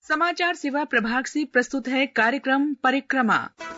समाचार सेवा प्रभाग से प्रस्तुत है कार्यक्रम परिक्रमा।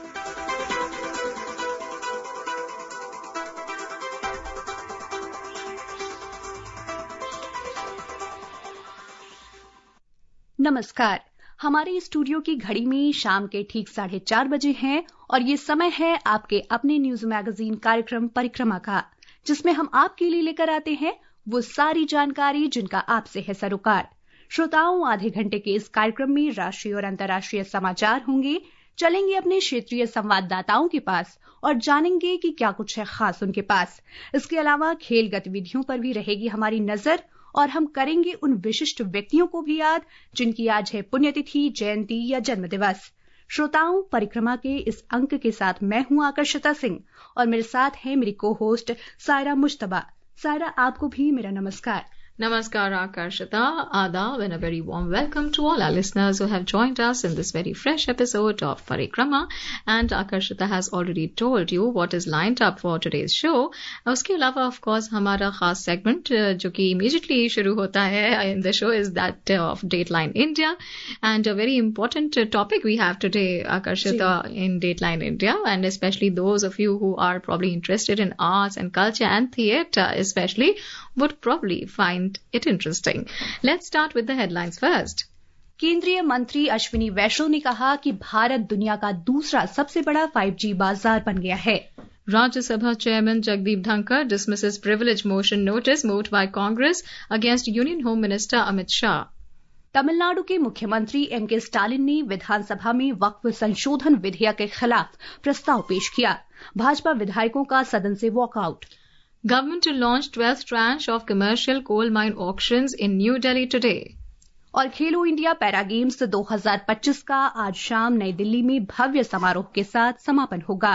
नमस्कार। हमारे स्टूडियो की घड़ी में शाम के ठीक 4:30 बजे हैं और ये समय है आपके अपने न्यूज मैगजीन कार्यक्रम परिक्रमा का, जिसमें हम आपके लिए लेकर आते हैं वो सारी जानकारी जिनका आपसे है सरोकार। श्रोताओं, आधे घंटे के इस कार्यक्रम में राष्ट्रीय और अंतर्राष्ट्रीय समाचार होंगे, चलेंगे अपने क्षेत्रीय संवाददाताओं के पास और जानेंगे कि क्या कुछ है खास उनके पास। इसके अलावा खेल गतिविधियों पर भी रहेगी हमारी नजर और हम करेंगे उन विशिष्ट व्यक्तियों को भी याद जिनकी आज है पुण्यतिथि, जयंती या जन्मदिवस। श्रोताओं, परिक्रमा के इस अंक के साथ मैं हूं आकर्षिता सिंह और मेरे साथ है मेरी को होस्ट सायरा मुश्तबा। सायरा, आपको भी मेरा नमस्कार। Namaskar Akarshita, Adab and a very warm welcome to all our listeners who have joined us in this very fresh episode of Parikrama. And Akarshita has already told you what is lined up for today's show. उसके अलावा of course हमारा खास segment जो कि immediately शुरू होता है in the show is that of Dateline India. And a very important topic we have today, Akarshita, in Dateline India, and especially those of you who are probably interested in arts and culture and theatre especially would probably find it interesting. Let's start with the headlines first. केंद्रीय मंत्री अश्विनी वैष्णव ने कहा कि भारत दुनिया का दूसरा सबसे बड़ा 5G बाजार बन गया है। Rajya Sabha chairman Jagdeep Dhankhar dismisses privilege motion notice moved by Congress against Union Home Minister Amit Shah. Tamil Nadu के मुख्यमंत्री M.K. स्टालिन ने विधानसभा में वक्फ संशोधन विधेयक के खिलाफ प्रस्ताव पेश किया। भाजपा विधायकों का सदन से walkout. Government to launch 12th tranche of commercial coal mine auctions in New Delhi today. और खेलो इंडिया पैरा गेम्स 2025 का आज शाम नई दिल्ली में भव्य समारोह के साथ समापन होगा।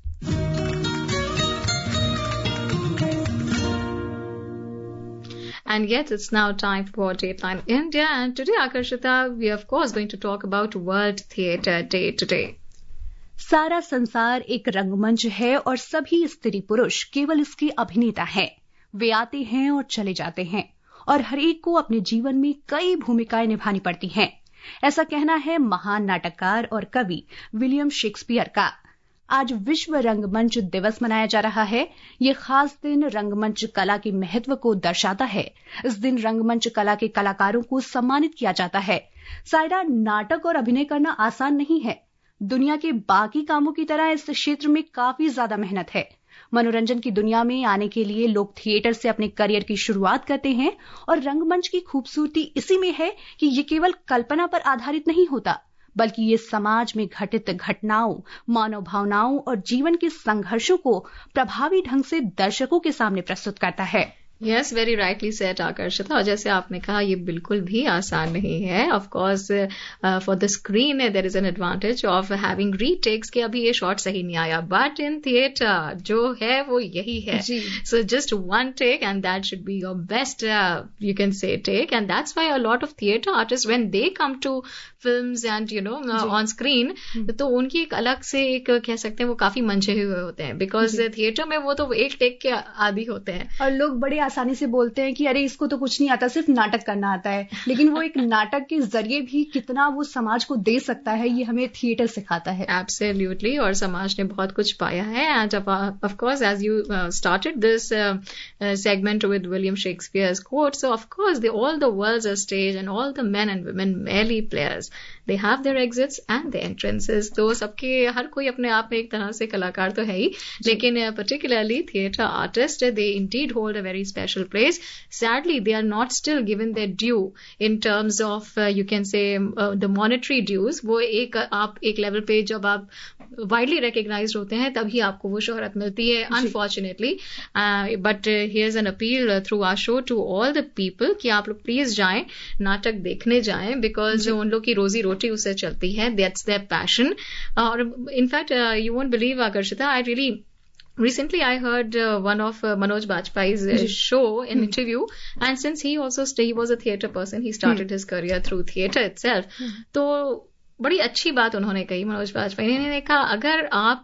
And yet it's now time for Dateline India, and today, Akarshita, we are of course going to talk about World Theatre Day today. सारा संसार एक रंगमंच है और सभी स्त्री पुरुष केवल इसके अभिनेता हैं। वे आते हैं और चले जाते हैं और हर एक को अपने जीवन में कई भूमिकाएं निभानी पड़ती हैं। ऐसा कहना है महान नाटककार और कवि विलियम शेक्सपियर का। आज विश्व रंगमंच दिवस मनाया जा रहा है। ये खास दिन रंगमंच कला के महत्व को दर्शाता है। इस दिन रंगमंच कला के कलाकारों को सम्मानित किया जाता है। सायरा, नाटक और अभिनय करना आसान नहीं है। दुनिया के बाकी कामों की तरह इस क्षेत्र में काफी ज्यादा मेहनत है। मनोरंजन की दुनिया में आने के लिए लोग थिएटर से अपने करियर की शुरुआत करते हैं और रंगमंच की खूबसूरती इसी में है कि ये केवल कल्पना पर आधारित नहीं होता, बल्कि ये समाज में घटित घटनाओं, मानव भावनाओं और जीवन के संघर्षों को प्रभावी ढंग से दर्शकों के सामने प्रस्तुत करता है। Yes, very rightly said, Akarshita. और जैसे आपने कहा, ये बिल्कुल भी आसान नहीं है. Of course, for the screen there is an advantage of having retakes कि अभी ये shot सही नहीं आया. But in theatre जो है वो यही है. So just one take and that should be your best, you can say, take. And that's why a lot of theatre artists, when they come to films and on screen, तो उनकी एक अलग से एक कह सकते हैं वो काफी मंझे हुए होते हैं. Because theatre में वो तो एक take के आदी होते हैं और लोग बड़े आसानी से बोलते हैं कि अरे इसको तो कुछ नहीं आता, सिर्फ नाटक करना आता है। लेकिन वो एक नाटक के जरिए भी कितना वो समाज को दे सकता है, ये हमें थिएटर सिखाता है। Absolutely, और समाज ने बहुत कुछ पाया है। And of course, as you started this segment with William Shakespeare's quote, so of course all the world's a stage and all the men and women merely players. They have their exits and their entrances. तो सबके हर कोई अपने आप में एक तरह से कलाकार तो है ही, लेकिन particularly theatre artists, they indeed hold a very special place. Sadly, they are not still given their due in terms of you can say the monetary dues. वो आप एक लेवल पे जब आप widely recognized होते हैं तभी आपको वो शोहरत मिलती है, unfortunately. But here's an appeal through our show to all the people कि आप लोग प्लीज जाएं, नाटक देखने जाएं, because उन लोग की रोजी रोटी उससे चलती है. That's their passion. और in fact, you won't believe, Akarshita, Recently, I heard one of Manoj Bajpayee's show, an interview, and since he was a theatre person, he started his career through theatre itself. तो बड़ी अच्छी बात उन्होंने कही, मनोज बाजपेयी ने कहा, अगर आप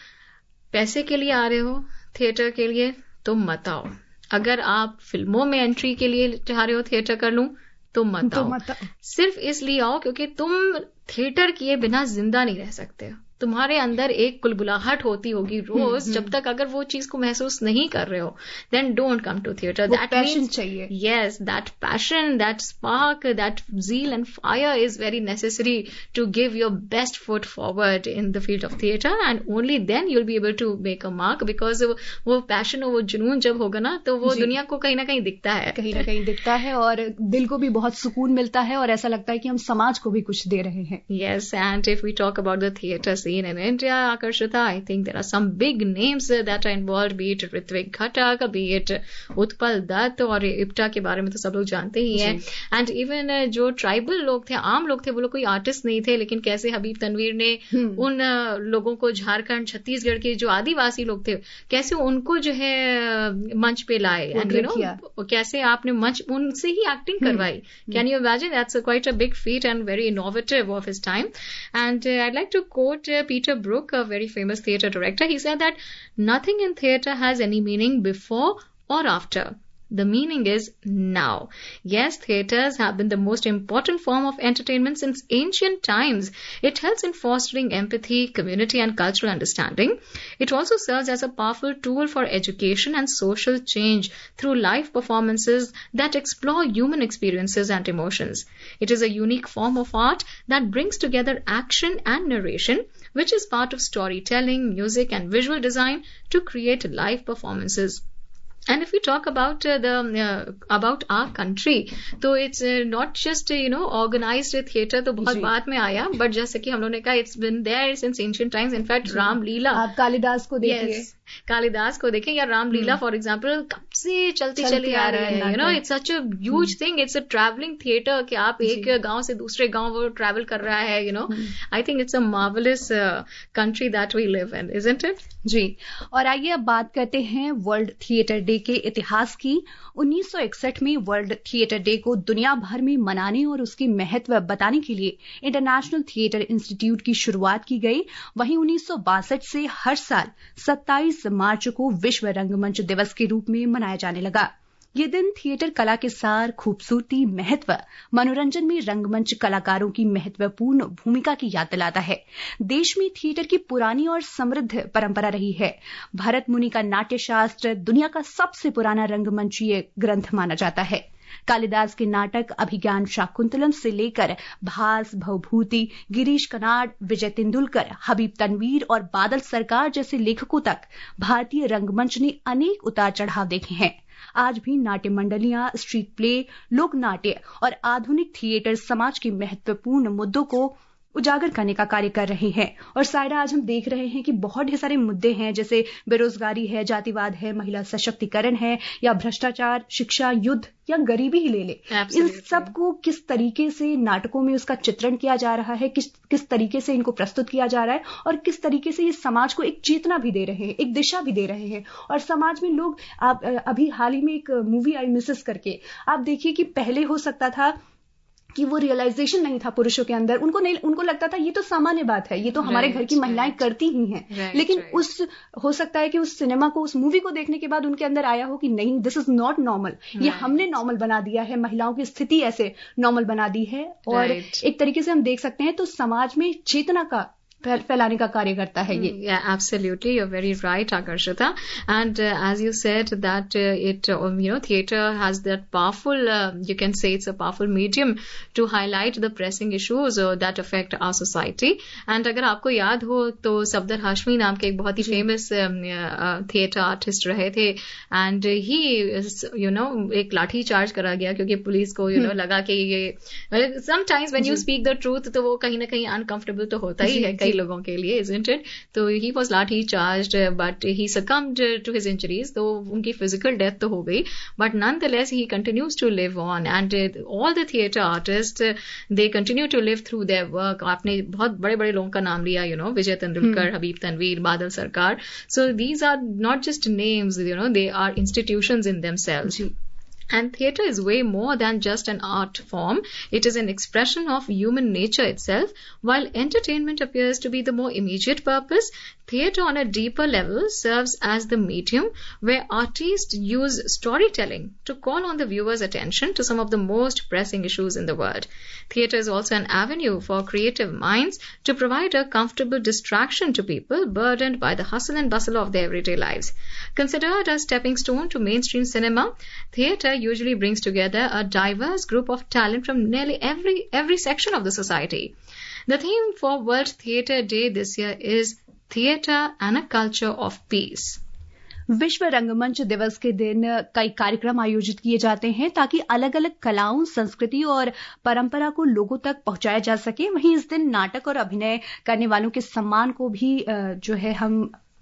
पैसे के लिए आ रहे हो थिएटर के लिए तो मत आओ. अगर आप फिल्मों में एंट्री के लिए चाह रहे हो थिएटर कर लूं तुम मत आओ। सिर्फ इसलिए आओ क्योंकि तुम थिएटर किए बिना जिंदा नहीं रह सकते। तुम्हारे अंदर एक कुलबुलाहट होती होगी रोज, जब तक अगर वो चीज को महसूस नहीं कर रहे हो, then don't come to theatre. That passion चाहिए। Yes, that passion, that spark, that zeal and fire is very necessary to give your best foot forward in the field of theatre, and only then you'll be able to make a mark, because वो passion और वो जुनून जब होगा ना तो वो दुनिया को कहीं ना कहीं दिखता है, कहीं ना कहीं दिखता है, और दिल को भी बहुत सुकून मिलता है, और ऐसा लगता है कि हम समाज को भी कुछ दे रहे हैं। Yes, and if we talk about the theatre scene in India, Akarshita, I think there are some big names that are involved, be it Ritwik Ghatak, be it Utpal Dutt, और इप्टा के बारे में तो सब लोग जानते ही हैं। एंड इवन जो ट्राइबल लोग थे, आम लोग थे, वो लोग कोई आर्टिस्ट नहीं थे, लेकिन कैसे हबीब तनवीर ने उन लोगों को, झारखंड छत्तीसगढ़ के जो आदिवासी लोग थे, कैसे उनको जो है मंच पे लाए, एंड यू नो कैसे आपने मंच उनसे ही एक्टिंग करवाई। Can you imagine? That's quite a big feat and very innovative of his time. And I like to quote Peter Brook, a very famous theatre director. He said that nothing in theatre has any meaning before or after. The meaning is now. Yes, theatres have been the most important form of entertainment since ancient times. It helps in fostering empathy, community, and cultural understanding. It also serves as a powerful tool for education and social change through live performances that explore human experiences and emotions. It is a unique form of art that brings together action and narration, which is part of storytelling, music, and visual design to create live performances. And if we talk about about our country, तो it's not just organized theatre तो बहुत बाद में आया, but जैसे कि हम लोगों ने कहा, it's been there since ancient times. In fact, Ramlila, आप कालिदास को देखिए, कालिदास को देखें, या रामलीला फॉर एग्जाम्पल कब से चलती चली आ रही है। You know, it's such a huge thing, it's a travelling theatre कि आप एक गांव से दूसरे गांव वो ट्रैवल कर रहा है। You know, I think it's a marvellous country that we live in, isn't it? जी। और आइए अब बात करते हैं वर्ल्ड थिएटर डे के इतिहास की। 1961 में वर्ल्ड थिएटर डे को दुनिया भर में मनाने और उसकी महत्व बताने के लिए इंटरनेशनल थिएटर इंस्टीट्यूट की शुरुआत की गई। वहीं 1962 से हर साल 27 मार्च को विश्व रंगमंच दिवस के रूप में मनाया जाने लगा। ये दिन थिएटर कला के सार, खूबसूरती, महत्व, मनोरंजन में रंगमंच कलाकारों की महत्वपूर्ण भूमिका की याद दिलाता है। देश में थिएटर की पुरानी और समृद्ध परंपरा रही है। भरत मुनि का नाट्यशास्त्र दुनिया का सबसे पुराना रंगमंचीय ग्रंथ माना जाता है। कालिदास के नाटक अभिज्ञान शाकुंतलम से लेकर भास, भवभूति, गिरीश कर्नाड, विजय तेंदुलकर, हबीब तनवीर और बादल सरकार जैसे लेखकों तक भारतीय रंगमंच ने अनेक उतार चढ़ाव देखे हैं। आज भी नाट्य मंडलियां, स्ट्रीट प्ले, लोक नाट्य और आधुनिक थिएटर समाज के महत्वपूर्ण मुद्दों को उजागर करने का कार्य कर रहे हैं। और सायरा, आज हम देख रहे हैं कि बहुत ढेर सारे मुद्दे हैं, जैसे बेरोजगारी है, जातिवाद है, महिला सशक्तिकरण है, या भ्रष्टाचार, शिक्षा, युद्ध, या गरीबी ही ले ले। इन सब को किस तरीके से नाटकों में उसका चित्रण किया जा रहा है, किस तरीके से इनको प्रस्तुत किया जा रहा है, और किस तरीके से ये समाज को एक चेतना भी दे रहे हैं, एक दिशा भी दे रहे हैं। और समाज में लोग, आप अभी हाल ही में एक मूवी आई मिसेस करके, आप देखिए कि पहले हो सकता था कि वो रियलाइजेशन नहीं था पुरुषों के अंदर, उनको लगता था ये तो सामान्य बात है, ये तो हमारे घर की महिलाएं करती ही हैं। लेकिन हो सकता है कि उस सिनेमा को, उस मूवी को देखने के बाद उनके अंदर आया हो कि नहीं, दिस इज नॉट नॉर्मल, ये हमने नॉर्मल बना दिया है, महिलाओं की स्थिति ऐसे नॉर्मल बना दी है। और एक तरीके से हम देख सकते हैं तो समाज में चेतना का फैलाने का कार्य करता है ये। Yeah, absolutely, you're very right, Akarshita. And as you said that it theater has that powerful, you can say it's a powerful medium to highlight the pressing issues that affect our society. And अगर आपको याद हो तो सफदर हाशमी नाम के एक बहुत ही famous theatre artist रहे थे, एंड ही एक लाठी चार्ज करा गया क्योंकि पुलिस को लगा कि ये sometimes when you speak the truth तो वो कहीं ना कहीं अनकंफर्टेबल तो होता ही है कई लोगों के लिए, isn't it? तो he was लाठी charged, but he succumbed to his injuries. तो उनकी physical death तो हो गई, but nonetheless he continues to live on, and all the theatre artists they continue to live through their work. आपने बहुत बड़े बड़े लोगों का नाम लिया, विजय तेंदुलकर, हबीब तनवीर, बादल सरकार. So these are not just names, they are institutions in themselves. And theatre is way more than just an art form. It is an expression of human nature itself. While entertainment appears to be the more immediate purpose, theatre on a deeper level serves as the medium where artists use storytelling to call on the viewer's attention to some of the most pressing issues in the world. Theatre is also an avenue for creative minds to provide a comfortable distraction to people burdened by the hustle and bustle of their everyday lives. Considered a stepping stone to mainstream cinema, theatre usually brings together a diverse group of talent from nearly every section of the society. The theme for World Theatre Day this year is Theatre and a Culture of Peace. विश्व रंगमंच दिवस के दिन कई कार्यक्रम आयोजित किए जाते हैं ताकि अलग अलग कलाओं, संस्कृति और परंपरा को लोगों तक पहुंचाया जा सके। वहीं इस दिन नाटक और अभिनय करने वालों के सम्मान को भी जो है हम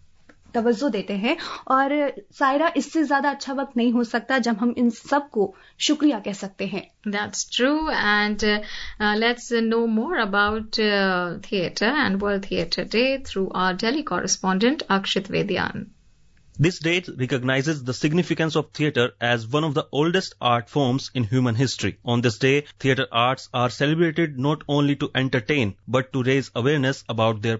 तवज्जो देते हैं। और सायरा, इससे ज्यादा अच्छा वक्त नहीं हो सकता जब हम इन सब को शुक्रिया कह सकते हैं। That's true, and let's know more about theatre and World Theatre Day through our Delhi correspondent Akshit Vedyan. This date recognizes the significance of theatre as one of the oldest art forms in human history. On this day, theatre arts are celebrated not only to entertain, but to raise awareness about their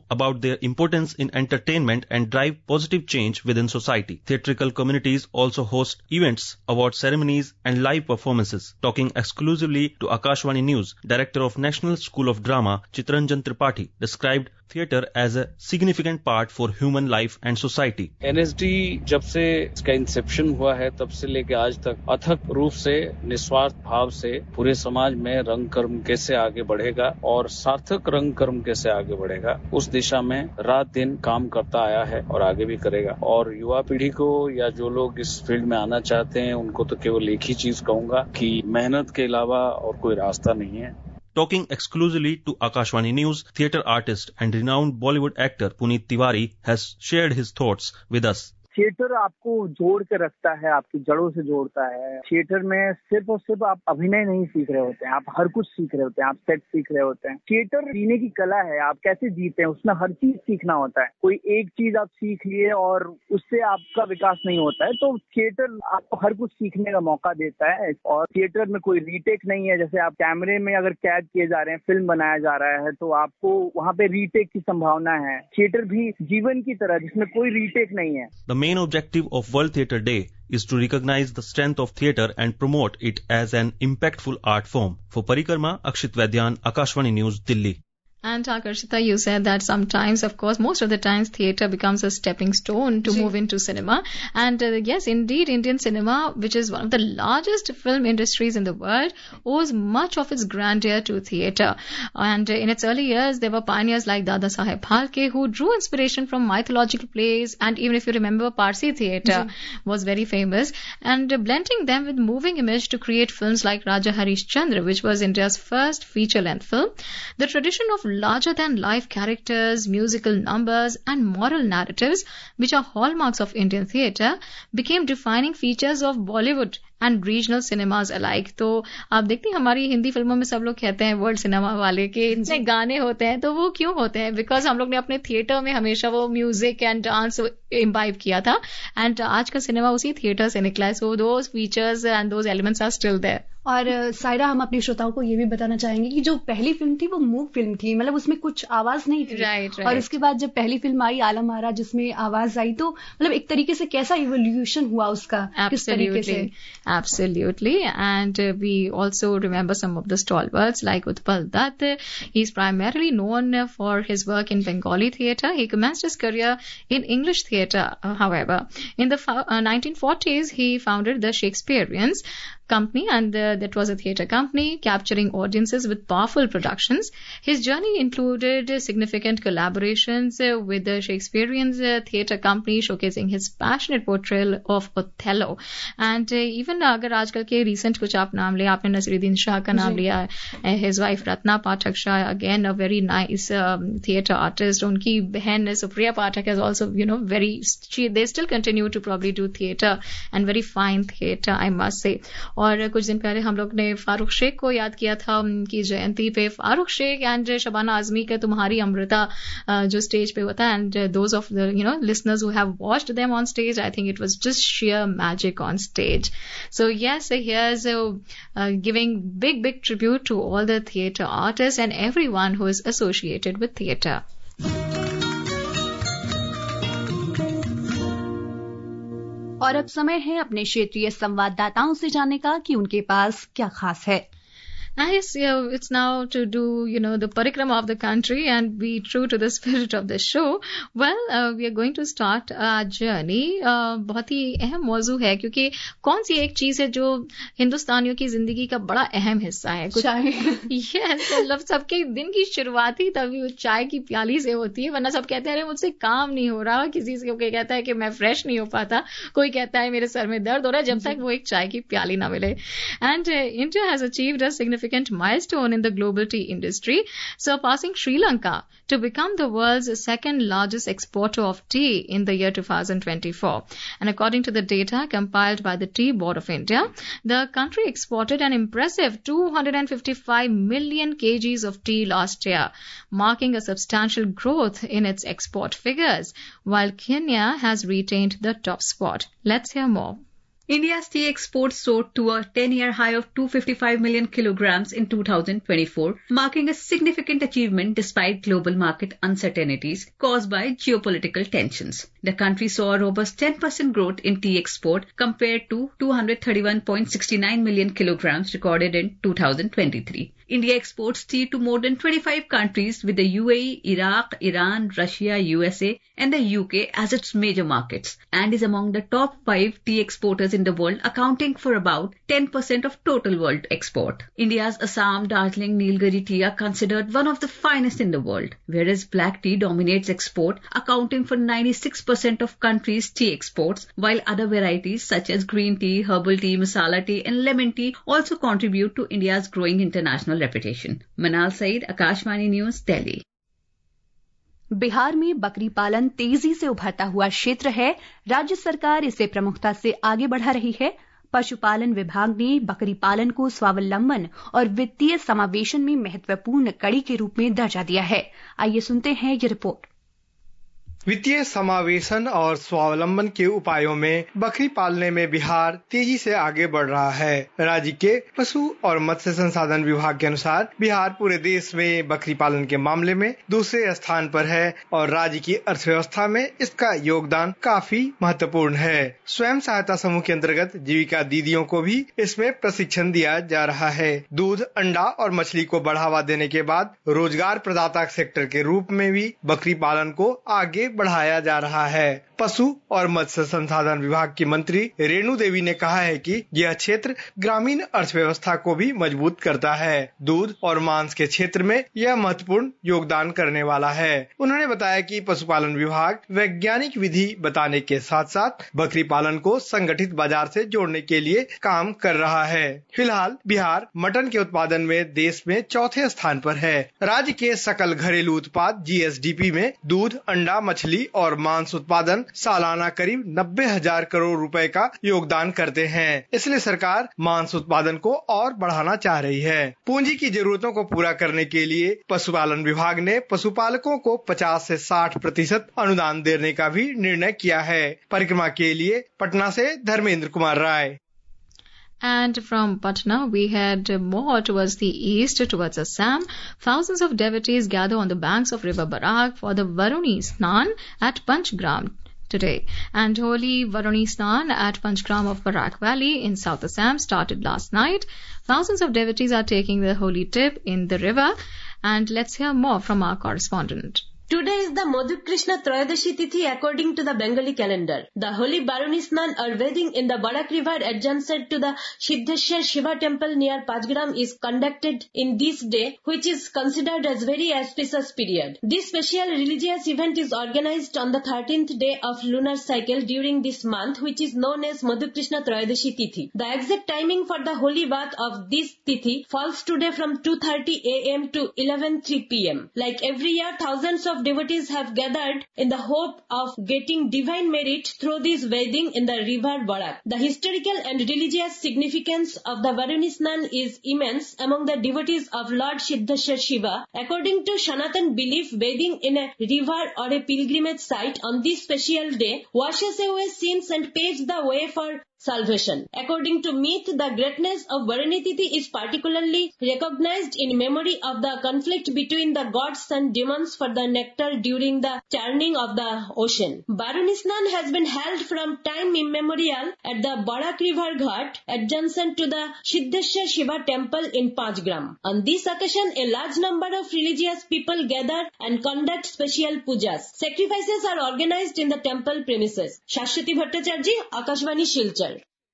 importance in entertainment and drive positive change within society. Theatrical communities also host events, award ceremonies, and live performances. Talking exclusively to Akashvani News, Director of National School of Drama, Chitranjan Tripathi, described theatre as a significant part for human life and society. NSD जब से इसका Inception हुआ है तब से लेके आज तक अथक रूप से, निस्वार्थ भाव से पूरे समाज में रंग कर्म कैसे आगे बढ़ेगा और सार्थक रंग कर्म कैसे आगे बढ़ेगा, उस दिशा में रात दिन काम करता आया है और आगे भी करेगा। और युवा पीढ़ी को या जो लोग इस फील्ड में आना चाहते हैं उनको तो केवल एक ही चीज कहूंगा कि मेहनत के अलावा और कोई रास्ता नहीं है। Talking exclusively to Akashvani News, theatre artist and renowned Bollywood actor Puneet Tiwari has shared his thoughts with us. Theatre आपको जोड़ के रखता है, आपकी जड़ों से जोड़ता है। थिएटर में सिर्फ और सिर्फ आप अभिनय नहीं सीख रहे होते हैं, आप हर कुछ सीख रहे होते हैं, आप सेट सीख रहे होते हैं। थिएटर जीने की कला है, आप कैसे जीते हैं उसमें हर चीज सीखना होता है। कोई एक चीज आप सीख लिए और उससे आपका विकास नहीं होता है, तो थिएटर आपको हर कुछ सीखने का मौका देता है। और थिएटर में कोई रीटेक नहीं है। जैसे आप कैमरे में अगर कैद किए जा रहे हैं, फिल्म बनाया जा रहा है, तो आपको वहाँ पे रीटेक की संभावना है। थिएटर भी जीवन की तरह जिसमें कोई रीटेक नहीं है। The main objective of World Theatre Day is to recognize the strength of theatre and promote it as an impactful art form. For Parikrama, Akshit Vedyan, Akashvani News, Delhi. And Akarshita, you said that sometimes, of course, most of the times theatre becomes a stepping stone to move into cinema. And yes, indeed, Indian cinema, which is one of the largest film industries in the world, owes much of its grandeur to theatre. And in its early years, there were pioneers like Dada Saheb Phalke who drew inspiration from mythological plays. And even if you remember, Parsi theatre was very famous. And blending them with moving image to create films like Raja Harishchandra, which was India's first feature-length film. The tradition of larger-than-life characters, musical numbers, and moral narratives, which are hallmarks of Indian theatre, became defining features of Bollywood and regional cinemas alike. तो आप देखते हैं हमारी हिंदी फिल्मों में सब लोग कहते हैं वर्ल्ड सिनेमा वाले के इतने गाने होते हैं, तो वो क्यों होते हैं? बिकॉज हम लोग ने अपने थिएटर में हमेशा वो म्यूजिक एंड डांस इम्बाइब किया था, एंड आज का सिनेमा उसी थिएटर से निकला है। So those features and those elements are still there. और सायरा, हम अपने श्रोताओं को ये भी बताना चाहेंगे कि जो पहली फिल्म थी वो मूक फिल्म थी, मतलब उसमें कुछ आवाज नहीं थी। right. और उसके बाद जब पहली फिल्म आई आलम आरा जिसमें आवाज आई, तो मतलब एक तरीके से कैसा इवोल्यूशन हुआ उसका, किस तरीके से? Absolutely. And we also remember some of the stalwarts like Utpal Dutt. He's primarily known for his work in Bengali theatre. He commenced his career in English theatre, however. In the 1940s, he founded the Shakespeareans company, and that was a theatre company capturing audiences with powerful productions. His journey included significant collaborations with the Shakespearean theatre company, showcasing his passionate portrayal of Othello. And even अगर आजकल के recent कुछ आप नाम ले, आपने नसीरुद्दीन शाह का नाम लिया, his wife Ratna Pathak Shah, again a very nice theatre artist. उनकी बहन Supriya Pathak is also, they still continue to probably do theatre, and very fine theatre, I must say. और कुछ दिन पहले हम लोग ने फारूक शेख को याद किया था उनकी जयंती पे. फारूक शेख एंड शबाना आजमी का तुम्हारी अमृता जो स्टेज पे होता है, and those of the listeners who have watched them on stage, I think it was just sheer magic on stage. So yes, here's giving big tribute to all the theatre artists and everyone who is associated with theatre. और अब समय है अपने क्षेत्रीय संवाददाताओं से जानने का कि उनके पास क्या खास है. Yes, it's now to do, the parikrama of the country and be true to the spirit of the show. Well, we are going to start our journey. बहुत ही अहम मौजू है क्योंकि कौन सी एक चीज है जो हिंदुस्तानियों की जिंदगी का बड़ा अहम हिस्सा है. चाय. Yes, मतलब सबके दिन की शुरुआत ही तभी चाय की प्याली से होती है, वरना सब कहते हैं अरे मुझसे काम नहीं हो रहा. किसी से कोई कहता है कि मैं फ्रेश नहीं हो पाता, कोई कहता है मेरे सर में दर्द हो रहा है, जब तक वो एक चाय की प्याली ना मिले. And India has achieved a significant milestone in the global tea industry, surpassing Sri Lanka to become the world's second largest exporter of tea in the year 2024. And according to the data compiled by the Tea Board of India, the country exported an impressive 255 million kgs of tea last year, marking a substantial growth in its export figures, while Kenya has retained the top spot. Let's hear more. India's tea exports soared to a 10-year high of 255 million kilograms in 2024, marking a significant achievement despite global market uncertainties caused by geopolitical tensions. The country saw a robust 10% growth in tea export compared to 231.69 million kilograms recorded in 2023. India exports tea to more than 25 countries with the UAE, Iraq, Iran, Russia, USA and the UK as its major markets, and is among the top 5 tea exporters in the world, accounting for about 10% of total world export. India's Assam, Darjeeling, Nilgiri tea are considered one of the finest in the world, whereas black tea dominates export, accounting for 96% of country's tea exports, while other varieties such as green tea, herbal tea, masala tea and lemon tea also contribute to India's growing international reputation. Manal Saeed, Akashvani News, Delhi. Bihar में बकरी पालन तेजी से उभरता हुआ क्षेत्र है. राज्य सरकार इसे प्रमुखता से आगे बढ़ा रही है. पशुपालन विभाग ने बकरी पालन को स्वावलंबन और वित्तीय समावेशन में महत्वपूर्ण कड़ी के रूप में दर्जा दिया है. आइए सुनते हैं ये रिपोर्ट. वित्तीय समावेशन और स्वावलंबन के उपायों में बकरी पालने में बिहार तेजी से आगे बढ़ रहा है. राज्य के पशु और मत्स्य संसाधन विभाग के अनुसार बिहार पूरे देश में बकरी पालन के मामले में दूसरे स्थान पर है और राज्य की अर्थव्यवस्था में इसका योगदान काफी महत्वपूर्ण है. स्वयं सहायता समूह के अंतर्गत जीविका दीदियों को भी इसमें प्रशिक्षण दिया जा रहा है. दूध, अंडा और मछली को बढ़ावा देने के बाद रोजगार प्रदाता सेक्टर के रूप में भी बकरी पालन को आगे बढ़ाया जा रहा है. पशु और मत्स्य संसाधन विभाग की मंत्री रेणु देवी ने कहा है कि यह क्षेत्र ग्रामीण अर्थव्यवस्था को भी मजबूत करता है. दूध और मांस के क्षेत्र में यह महत्वपूर्ण योगदान करने वाला है. उन्होंने बताया कि पशुपालन विभाग वैज्ञानिक विधि बताने के साथ साथ बकरी पालन को संगठित बाजार से जोड़ने के लिए काम कर रहा है. फिलहाल बिहार मटन के उत्पादन में देश में चौथे स्थान पर है. राज्य के सकल घरेलू उत्पाद GSDP में दूध, अंडा, मछली और मांस उत्पादन सालाना करीब 90,000 करोड़ रुपए का योगदान करते हैं. इसलिए सरकार मांस उत्पादन को और बढ़ाना चाह रही है. पूंजी की जरूरतों को पूरा करने के लिए पशुपालन विभाग ने पशुपालकों को 50 से 60% अनुदान देने का भी निर्णय किया है. परिक्रमा के लिए पटना से Dharmendra Kumar Rai. And from Patna, we head more towards the east, towards Assam. Thousands of devotees gather on the banks of River Barak for the Varuni Snan at Panchgram today. And holy Varuni Snan at Panchgram of Barak Valley in South Assam started last night. Thousands of devotees are taking the holy dip in the river. And let's hear more from our correspondent. Today is the Madhu Krishna Trayadashi Tithi according to the Bengali calendar. The holy Varuni Snan or bathing in the Barak river adjacent to the Siddheshwar Shiva temple near Panchgram is conducted in this day, which is considered as very auspicious period. This special religious event is organized on the 13th day of lunar cycle during this month, which is known as Madhu Krishna Trayadashi Tithi. The exact timing for the holy bath of this Tithi falls today from 2:30 a.m. to 11:03 p.m. Like every year, thousands of of devotees have gathered in the hope of getting divine merit through this bathing in the river Barak. The historical and religious significance of the Varuni Snan is immense among the devotees of Lord Siddheshwar Shiva. According to Sanatan belief, bathing in a river or a pilgrimage site on this special day washes away sins and paves the way for salvation. According to myth, the greatness of Varuni Tithi is particularly recognized in memory of the conflict between the gods and demons for the nectar during the churning of the ocean. Varuni Snan has been held from time immemorial at the Barak River Ghat, adjacent to the Siddheshwar Shiva temple in Panchgram. On this occasion, a large number of religious people gather and conduct special pujas. Sacrifices are organized in the temple premises. Shashwati Bhattacharya, Akashvani, Silchar.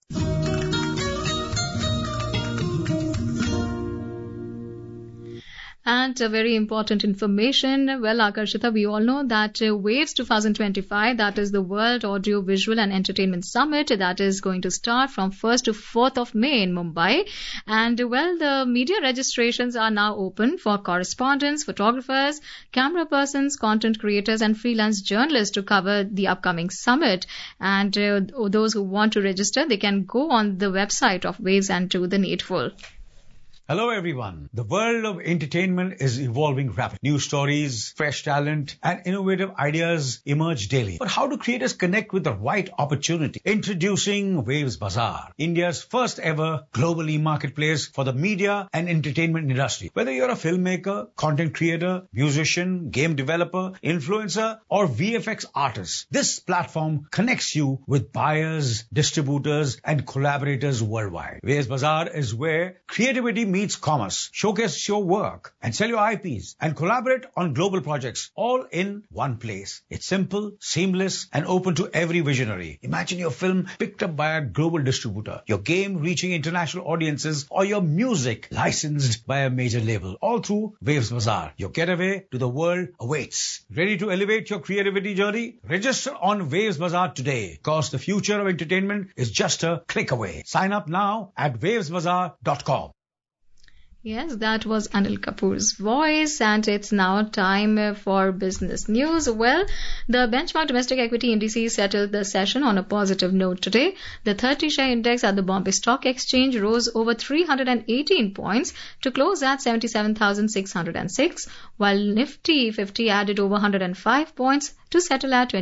And very important information. Well, Akarshita, we all know that WAVES 2025, that is the World Audio Visual and Entertainment Summit, that is going to start from 1st to 4th of May in Mumbai. And well, the media registrations are now open for correspondents, photographers, camera persons, content creators and freelance journalists to cover the upcoming summit. And those who want to register, they can go on the website of WAVES and do the needful. Hello everyone. The world of entertainment is evolving rapidly. New stories, fresh talent, and innovative ideas emerge daily. But how do creators connect with the right opportunity? Introducing Waves Bazaar, India's first ever globally marketplace for the media and entertainment industry. Whether you're a filmmaker, content creator, musician, game developer, influencer, or VFX artist, this platform connects you with buyers, distributors, and collaborators worldwide. Waves Bazaar is where creativity meets commerce. Showcase your work and sell your IPs and collaborate on global projects all in one place. It's simple, seamless, and open to every visionary. Imagine your film picked up by a global distributor, your game reaching international audiences, or your music licensed by a major label, all through Waves Bazaar. Your getaway to the world awaits. Ready to elevate your creativity journey? Register on Waves Bazaar today, because the future of entertainment is just a click away. Sign up now at wavesbazaar.com. Yes, that was Anil Kapoor's voice, and it's now time for business news. Well, the benchmark domestic equity indices settled the session on a positive note today. The 30-share index at the Bombay Stock Exchange rose over 318 points to close at 77,606, while Nifty 50 added over 105 points to settle at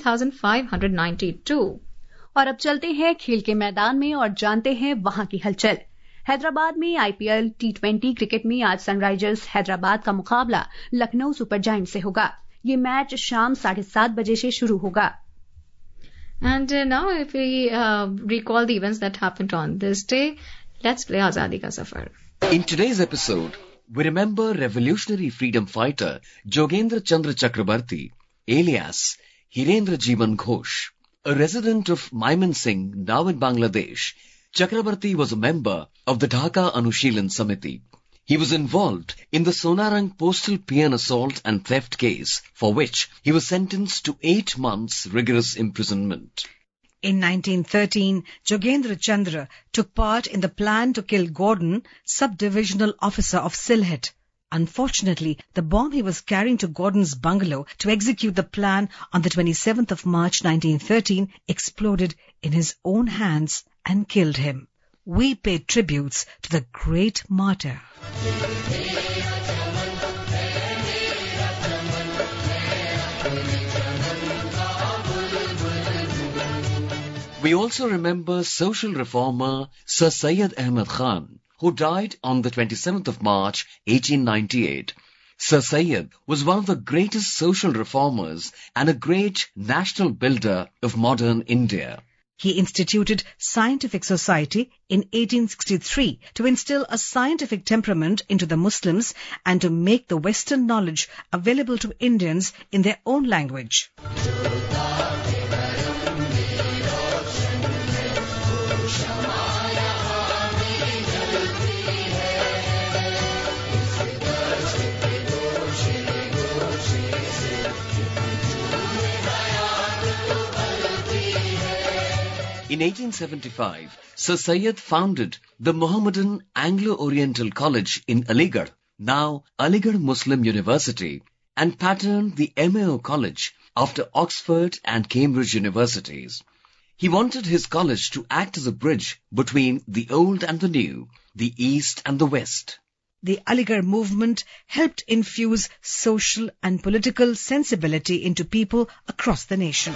23,592. और अब चलते हैं खेल के मैदान में और जानते हैं वहां की हलचल। हैदराबाद में आईपीएल टी20 क्रिकेट में आज सनराइजर्स हैदराबाद का मुकाबला लखनऊ सुपर जायंट से होगा। ये मैच शाम 7:30 बजे से शुरू होगा। And now if we recall the events that happened on this day, let's play Azadi Ka Safar. In today's episode, we remember revolutionary freedom fighter Jogendra Chandra Chakrabarti, alias Hirendra Jeevan Ghosh. A resident of Mymensingh, now in Bangladesh, Chakrabarti was a member of the Dhaka Anushilan Samiti. He was involved in the Sonarang postal peon assault and theft case, for which he was sentenced to 8 months rigorous imprisonment. In 1913, Jogendra Chandra took part in the plan to kill Gordon, sub-divisional officer of Sylhet. Unfortunately, the bomb he was carrying to Gordon's bungalow to execute the plan on the 27th of March 1913 exploded in his own hands and killed him. We pay tributes to the great martyr. We also remember social reformer Sir Syed Ahmad Khan, who died on the 27th of March 1898. Sir Syed was one of the greatest social reformers and a great national builder of modern India. He instituted Scientific Society in 1863 to instill a scientific temperament into the Muslims and to make the Western knowledge available to Indians in their own language. In 1875, Sir Syed founded the Mohammedan Anglo-Oriental College in Aligarh, now Aligarh Muslim University, and patterned the Mayo College after Oxford and Cambridge universities. He wanted his college to act as a bridge between the old and the new, the East and the West. The Aligarh movement helped infuse social and political sensibility into people across the nation.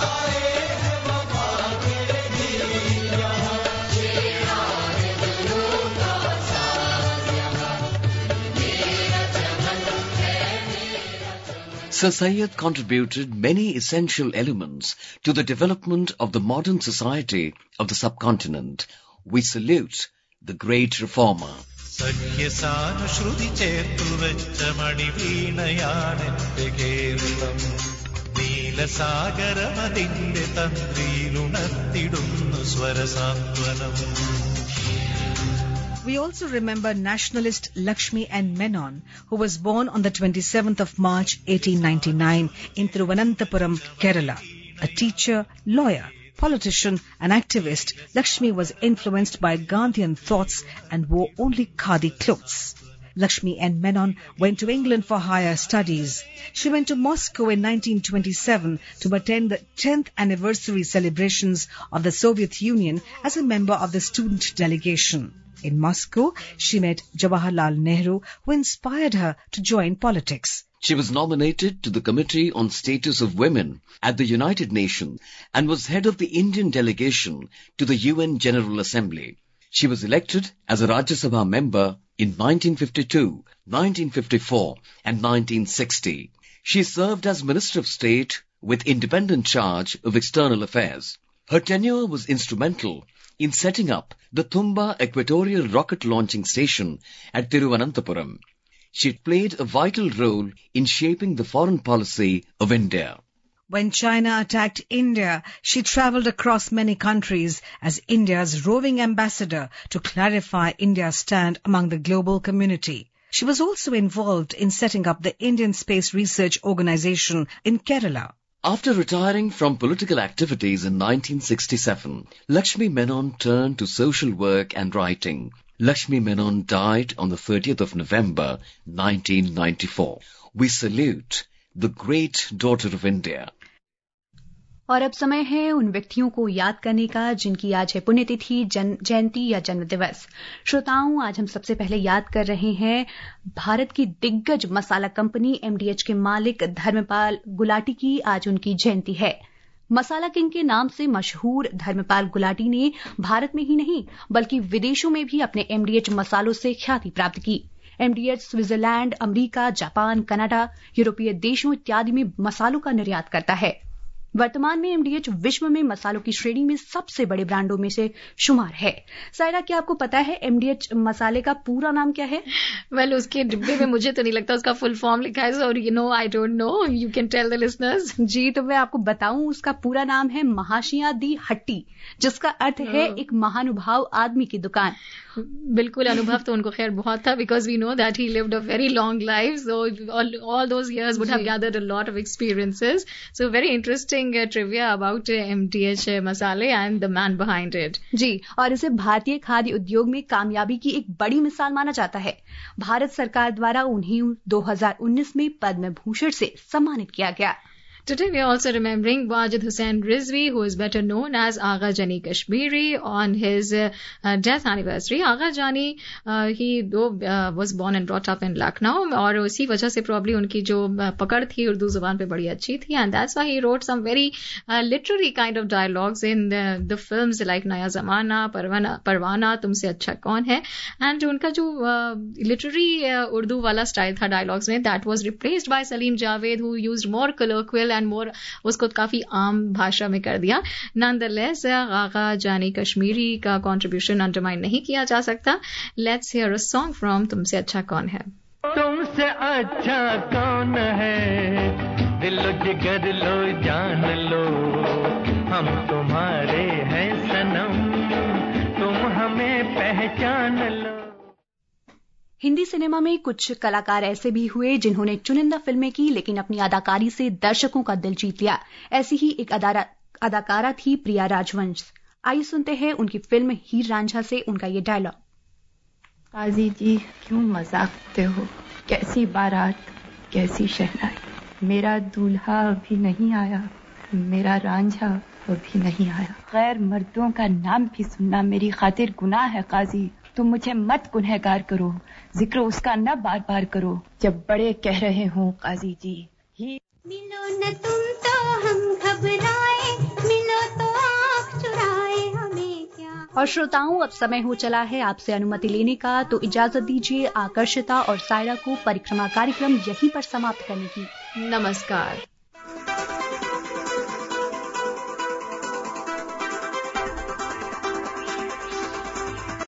Sir Syed contributed many essential elements to the development of the modern society of the subcontinent. We salute the great reformer. We also remember nationalist Lakshmi N. Menon, who was born on the 27th of March 1899 in Thiruvananthapuram, Kerala. A teacher, lawyer, politician and activist, Lakshmi was influenced by Gandhian thoughts and wore only khadi clothes. Lakshmi N. Menon went to England for higher studies. She went to Moscow in 1927 to attend the 10th anniversary celebrations of the Soviet Union as a member of the student delegation. In Moscow, she met Jawaharlal Nehru, who inspired her to join politics. She was nominated to the Committee on Status of Women at the United Nations and was head of the Indian delegation to the UN General Assembly. She was elected as a Rajya Sabha member in 1952, 1954 and 1960. She served as Minister of State with independent charge of external affairs. Her tenure was instrumental in setting up the Thumba Equatorial Rocket Launching Station at Thiruvananthapuram. She played a vital role in shaping the foreign policy of India. When China attacked India, she travelled across many countries as India's roving ambassador to clarify India's stand among the global community. She was also involved in setting up the Indian Space Research Organisation in Kerala. After retiring from political activities in 1967, Lakshmi Menon turned to social work and writing. Lakshmi Menon died on the 30th of November 1994. We salute the great daughter of India. और अब समय है उन व्यक्तियों को याद करने का जिनकी आज है पुण्यतिथि, जयंती या जन्म दिवस। श्रोताओं, आज हम सबसे पहले याद कर रहे हैं भारत की दिग्गज मसाला कंपनी MDH के मालिक धर्मपाल गुलाटी की। आज उनकी जयंती है। मसाला किंग के नाम से मशहूर धर्मपाल गुलाटी ने भारत में ही नहीं बल्कि विदेशों में भी अपने MDH मसालों से ख्याति प्राप्त की। MDH Switzerland, America, Japan, Canada, यूरोपीय देशों इत्यादि में मसालों का निर्यात करता है। वर्तमान में MDH विश्व में मसालों की श्रेणी में सबसे बड़े ब्रांडों में से शुमार है। सायरा, क्या आपको पता है MDH मसाले का पूरा नाम क्या है? वेल, उसके डिब्बे में मुझे तो नहीं लगता उसका फुल फॉर्म लिखा है, और I don't know, you can tell the listeners. जी, तो मैं आपको बताऊं, उसका पूरा नाम है महाशिया दी हट्टी, जिसका अर्थ है एक महानुभाव आदमी की दुकान। बिल्कुल, अनुभव तो उनको खैर बहुत था, because we know that he lived a very long life, so all those years would have gathered a lot of experiences. So very interesting trivia about MDH मसाले and the man behind it. जी, और इसे भारतीय खाद्य उद्योग में कामयाबी की एक बड़ी मिसाल माना जाता है। भारत सरकार द्वारा उन्हें 2019 में पद्म भूषण से सम्मानित किया गया। Today we are also remembering Wajid Hussain Rizvi, who is better known as Agha Jani Kashmiri, on his death anniversary. Agha Jani, he was born and brought up in Lucknow, और उसी वजह से probably उनकी जो पकड़ थी उर्दू जुबान पे बड़ी अच्छी थी, and that's why he wrote some very literary kind of dialogues in the films like Naya Zamana, Parwana, तुमसे अच्छा कौन है, and उनका जो literary उर्दू वाला style था dialogues में, that was replaced by Salim Javed, who used more colloquial and more, उसको काफी आम भाषा में कर दिया। Nonetheless, आगा जानी कश्मीरी का कंट्रीब्यूशन अंडरमाइन नहीं किया जा सकता। Let's hear a song from तुमसे अच्छा कौन है। तुमसे अच्छा कौन है, दिलो जिगर लो जान लो, हम तुम्हारे हैं सनम, तुम हमें पहचान लो। हिंदी सिनेमा में कुछ कलाकार ऐसे भी हुए जिन्होंने चुनिंदा फिल्में की लेकिन अपनी अदाकारी से दर्शकों का दिल जीत लिया। ऐसी ही एक अदाकारा थी प्रिया राजवंश। आइए सुनते हैं उनकी फिल्म हीर रांझा से उनका ये डायलॉग। काजी जी क्यों मजाक करते हो, कैसी बारात, कैसी शहनाई, मेरा दूल्हा अभी नहीं आया, मेरा रांझा अभी नहीं आया। गैर मर्दों का नाम भी सुनना मेरी खातिर गुनाह है काजी, तुम मुझे मत गुनहगार करो, जिक्र उसका न बार बार करो, जब बड़े कह रहे हों काजी जी। मिलो न तुम तो हम घबराए, मिलो तो आँख चुराए हमें क्या। और श्रोताओं, अब समय हो चला है आपसे अनुमति लेने का, तो इजाजत दीजिए आकर्षिता और सायरा को परिक्रमा कार्यक्रम यहीं पर समाप्त करने की। नमस्कार।